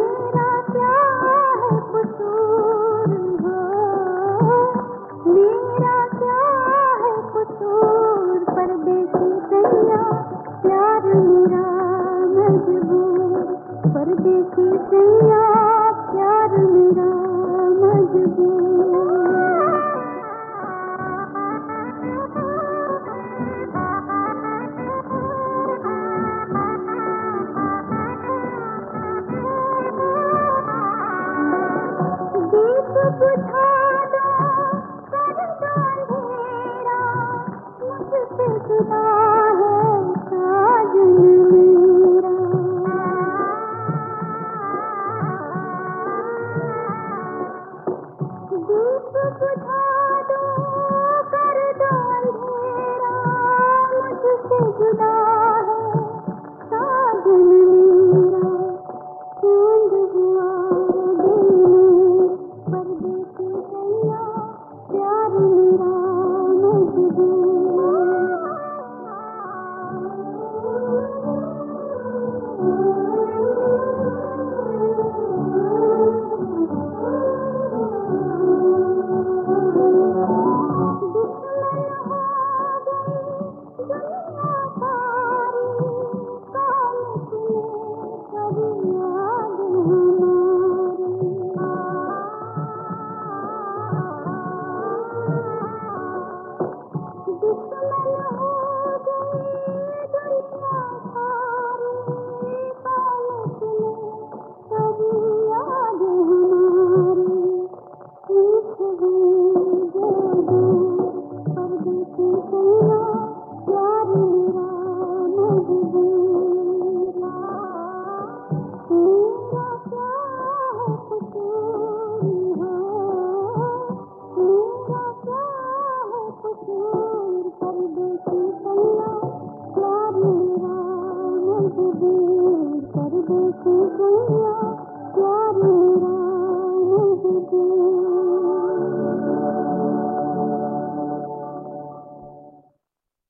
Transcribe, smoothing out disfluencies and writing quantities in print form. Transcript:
मेरा क्या है कसूर हो, मेरा क्या है कसूर, परदेसी सैया प्यार मेरा मजबूर, परदेसी सैया प्यार मेरा मजबूर। बुझा दो कर दो अंधेरा, मुझसे जुदा है साजन मेरा। दीप बुझा दो कर दो अंधेरा, मुझसे जुदा है साजन मेरा। चांद हुआ परदेसी सैया प्यार मेरा मजबूर। परदेसी सैया प्यार मेरा मजबूर।